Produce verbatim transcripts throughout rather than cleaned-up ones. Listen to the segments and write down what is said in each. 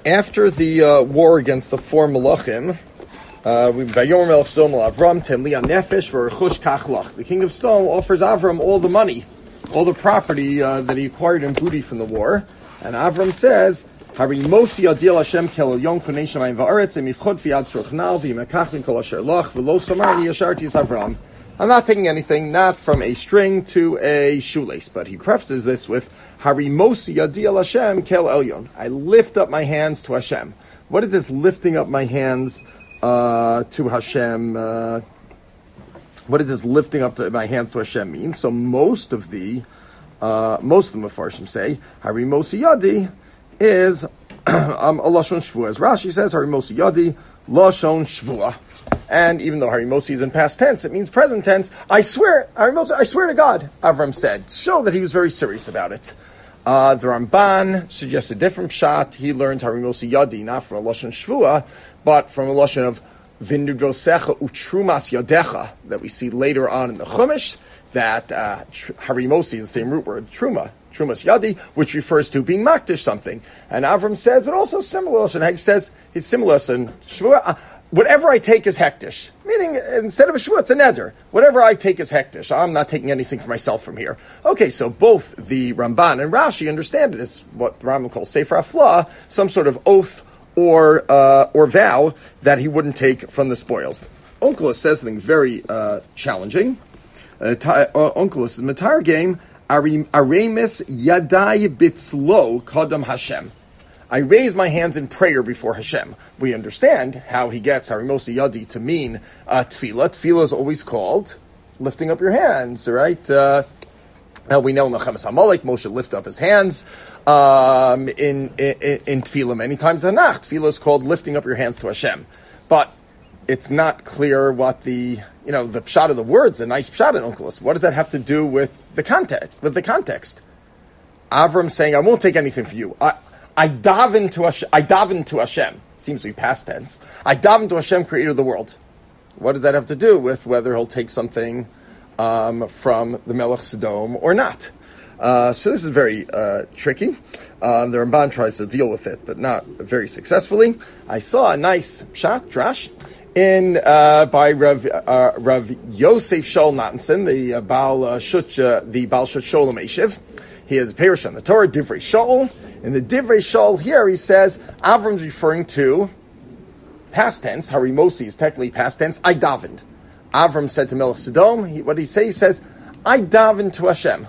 After the uh, war against the four Malachim, uh, we Vayomer Melech Sodom Avram Ten Li Nefesh V'Rechush Kachlach. The king of Sodom offers Avram all the money, all the property uh, that he acquired in booty from the war, and Avram says, "Hari Mosi Adil Hashem Kel Yon Konei Shamayim Va'aretz Emichod Fiad Tzruchnal V'Yimekach Min Kol Asher Lach V'Lo Samarni Yasharti Avram." I'm not taking anything, not from a string to a shoelace, but he prefaces this with Hari Mosi Adil Hashem Kel Elyon. I lift up my hands to Hashem. What is this lifting up my hands uh, to Hashem? Uh, what does this lifting up to my hands to Hashem mean? So most of the uh, most of the Mefarshim say Hari Mosi Yadi is um, a lashon shvua. As Rashi says, Hari Mosi Yadi lashon shvua. And even though Hari Mosi is in past tense, it means present tense. I swear, Hari Mosi, I swear to God, Avram said, show that he was very serious about it. Uh, the Ramban suggests a different shot. He learns Hari Mosi Yadi, not from a lashon shvua, but from a lashon of V'nudrosecha utrumas yadecha that we see later on in the Chumash. That uh, tr- Hari Mosi is the same root word, truma, trumas yadi, which refers to being makdish something. And Avram says, but also similar. And he says he's similar. And shvua, uh, whatever I take is hektish. Meaning, instead of a shvua, it's a neder. Whatever I take is hektish. I'm not taking anything for myself from here. Okay, so both the Ramban and Rashi understand it as what the Rambam calls sefer haflah, some sort of oath or uh, or vow that he wouldn't take from the spoils. Onkelos says something very uh, challenging. Uh, uh, Onkelos is Matar game. Aremis yadai bitzlo kadam Hashem. I raise my hands in prayer before Hashem. We understand how he gets Harimosi Yadi to mean uh, tefillah. Tefillah is always called lifting up your hands, right? Uh, now we know in Mechemes HaMolek, Moshe lifted up his hands um, in, in, in tefillah many times in Nacht. Tefillah is called lifting up your hands to Hashem. But it's not clear what the, you know, the pshat of the words, a nice pshat in Onkelos. What does that have to do with the context? With the context? Avram saying, I won't take anything from you. I, I daven to Hashem. I daven to Hashem. Seems to be past tense. I daven to Hashem, creator of the world. What does that have to do with whether he'll take something um, from the Melech Sodom or not? Uh, so this is very uh, tricky. Um, the Ramban tries to deal with it, but not very successfully. I saw a nice pshat, drash, in uh, by Rav, uh, Rav Yosef Shaul Nathanson, the uh, Baal uh, Shuch, uh, the Baal Shuch Sholem Eshiv. He has a parish on the Torah, Divrei Shaul. In the Divrei Shaul here, he says Avram's referring to past tense. Hari Mosi is technically past tense. I davened. Avram said to Melech Sodom, he, what did he say? He says, I daven to Hashem.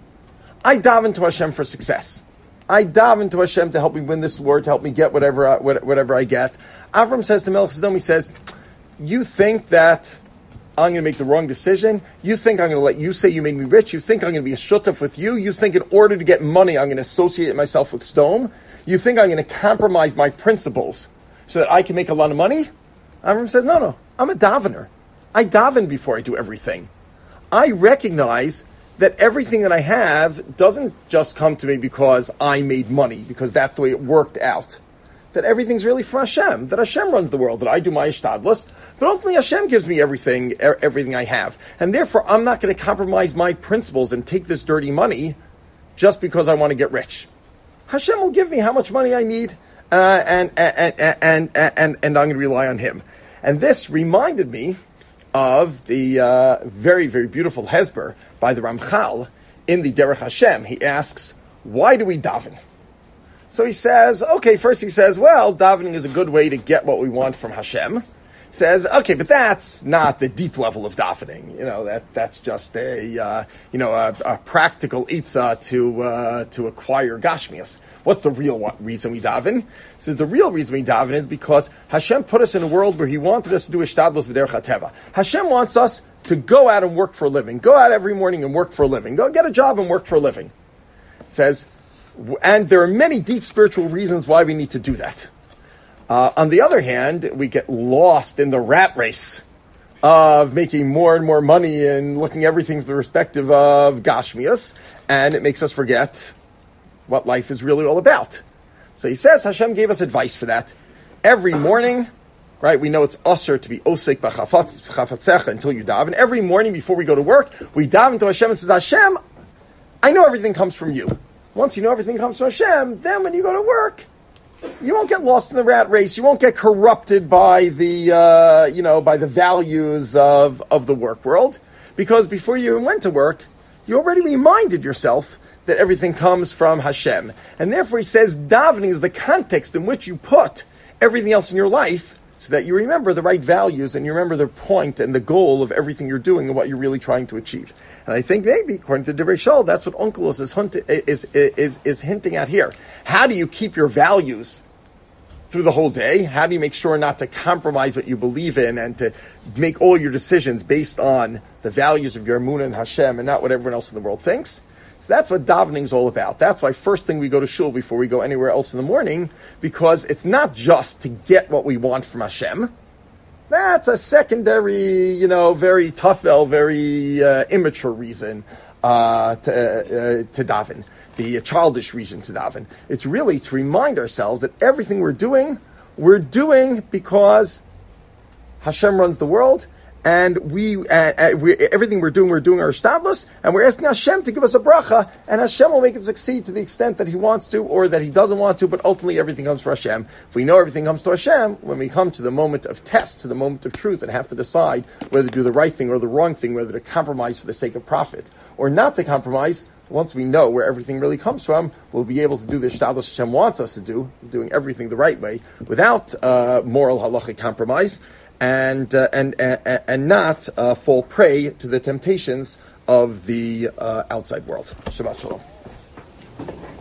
I daven to Hashem for success. I daven to Hashem to help me win this war, to help me get whatever I, whatever I get. Avram says to Melech Sodom, he says, you think that I'm going to make the wrong decision? You think I'm going to let you say you made me rich? You think I'm going to be a shutaf with you? You think in order to get money, I'm going to associate myself with Sodom? You think I'm going to compromise my principles so that I can make a lot of money? Avram says, no, no, I'm a davener. I daven before I do everything. I recognize that everything that I have doesn't just come to me because I made money, because that's the way it worked out. That everything's really from Hashem, that Hashem runs the world, that I do my ishtadlus, but ultimately Hashem gives me everything, everything I have. And therefore, I'm not going to compromise my principles and take this dirty money just because I want to get rich. Hashem will give me how much money I need, uh, and, and, and, and, and, and I'm going to rely on Him. And this reminded me of the uh, very, very beautiful Hezber by the Ramchal in the Derech Hashem. He asks, why do we daven? So he says, okay, first he says, well, davening is a good way to get what we want from Hashem. He says, okay, but that's not the deep level of davening. You know, that that's just a, uh, you know, a, a practical itzah to uh, to acquire gashmias. What's the real reason we daven? He says the real reason we daven is because Hashem put us in a world where He wanted us to do ishtadlus v'derech hateva. Hashem wants us to go out and work for a living. Go out every morning and work for a living. Go get a job and work for a living. It says, and there are many deep spiritual reasons why we need to do that. Uh, on the other hand, we get lost in the rat race of making more and more money and looking everything from the perspective of Gashmias, and it makes us forget what life is really all about. So he says Hashem gave us advice for that. Every morning, right, we know it's usher to be osek b'chafatzecha until you daven. Every morning before we go to work, we daven to Hashem and says, Hashem, I know everything comes from you. Once you know everything comes from Hashem, then when you go to work, you won't get lost in the rat race. You won't get corrupted by the, uh, you know, by the values of, of the work world. Because before you even went to work, you already reminded yourself that everything comes from Hashem. And therefore he says davening is the context in which you put everything else in your life so that you remember the right values and you remember the point and the goal of everything you're doing and what you're really trying to achieve. And I think maybe, according to Divrei Shol, that's what Onkelos is, is, is, is hinting at here. How do you keep your values through the whole day? How do you make sure not to compromise what you believe in and to make all your decisions based on the values of your Emunah and Hashem and not what everyone else in the world thinks? So that's what davening is all about. That's why first thing we go to shul before we go anywhere else in the morning, because it's not just to get what we want from Hashem. That's a secondary, you know, very tafel, very uh, immature reason uh, to, uh, to daven. The childish reason to daven. It's really to remind ourselves that everything we're doing, we're doing because Hashem runs the world, and we, uh, uh, we everything we're doing, we're doing our shtadlus, and we're asking Hashem to give us a bracha, and Hashem will make it succeed to the extent that He wants to, or that He doesn't want to, but ultimately everything comes from Hashem. If we know everything comes to Hashem, when we come to the moment of test, to the moment of truth, and have to decide whether to do the right thing or the wrong thing, whether to compromise for the sake of profit, or not to compromise, once we know where everything really comes from, we'll be able to do the shtadlus Hashem wants us to do, doing everything the right way, without uh, moral halachic compromise, and uh, and, and and not uh, fall prey to the temptations of the uh, outside world. Shabbat shalom.